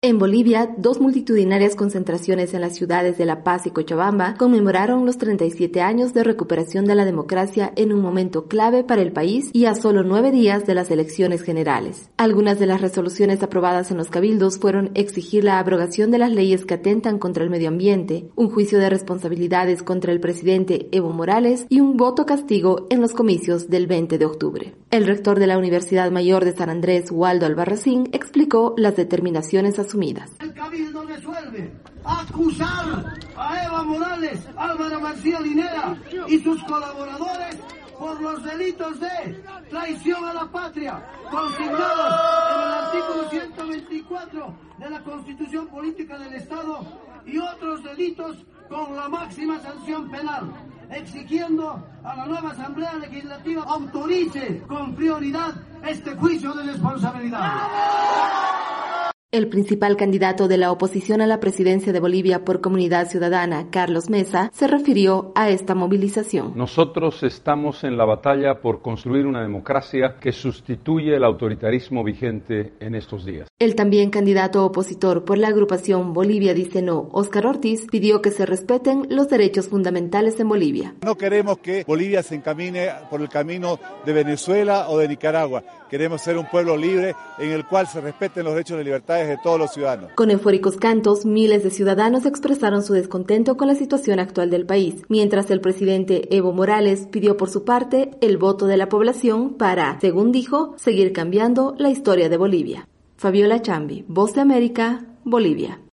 En Bolivia, dos multitudinarias concentraciones en las ciudades de La Paz y Cochabamba conmemoraron los 37 años de recuperación de la democracia en un momento clave para el país y a solo 9 días de las elecciones generales. Algunas de las resoluciones aprobadas en los cabildos fueron exigir la abrogación de las leyes que atentan contra el medio ambiente, un juicio de responsabilidades contra el presidente Evo Morales y un voto castigo en los comicios del 20 de octubre. El rector de la Universidad Mayor de San Andrés, Waldo Albarracín, explicó las determinaciones asumidas. El Cabildo resuelve acusar a Evo Morales, Álvaro García Linera y sus colaboradores por los delitos de traición a la patria, consignados en el artículo 124 de la Constitución Política del Estado y otros delitos con la máxima sanción penal, exigiendo a la nueva Asamblea Legislativa autorice con prioridad este juicio de responsabilidad. El principal candidato de la oposición a la presidencia de Bolivia por Comunidad Ciudadana, Carlos Mesa, se refirió a esta movilización. Nosotros estamos en la batalla por construir una democracia que sustituye el autoritarismo vigente en estos días. El también candidato opositor por la agrupación Bolivia Dice No, Óscar Ortiz, pidió que se respeten los derechos fundamentales en Bolivia. No queremos que Bolivia se encamine por el camino de Venezuela o de Nicaragua. Queremos ser un pueblo libre en el cual se respeten los derechos y libertades de todos los ciudadanos. Con eufóricos cantos, miles de ciudadanos expresaron su descontento con la situación actual del país, mientras el presidente Evo Morales pidió por su parte el voto de la población para, según dijo, seguir cambiando la historia de Bolivia. Fabiola Chambi, Voz de América, Bolivia.